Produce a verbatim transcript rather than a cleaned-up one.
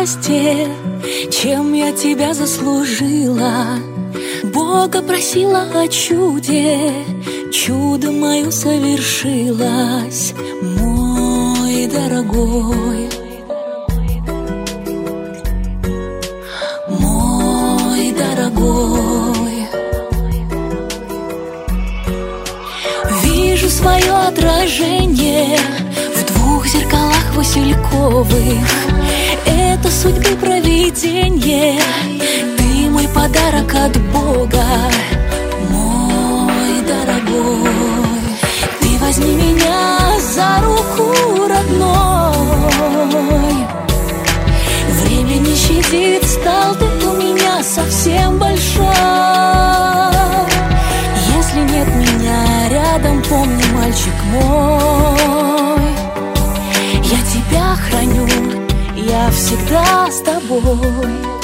счастье, чем я тебя заслужила. Бога просила о чуде, чудо мое совершилось, мой дорогой. Мой дорогой, вижу свое отражение в двух зеркалах васильковых. Это судьбы провидение, ты мой подарок от Бога. Мой дорогой, ты возьми меня за руку, родной. Время не щадит, стал ты у меня совсем большой. Если нет меня рядом, помни, мальчик мой, я тебя храню, я всегда с тобой.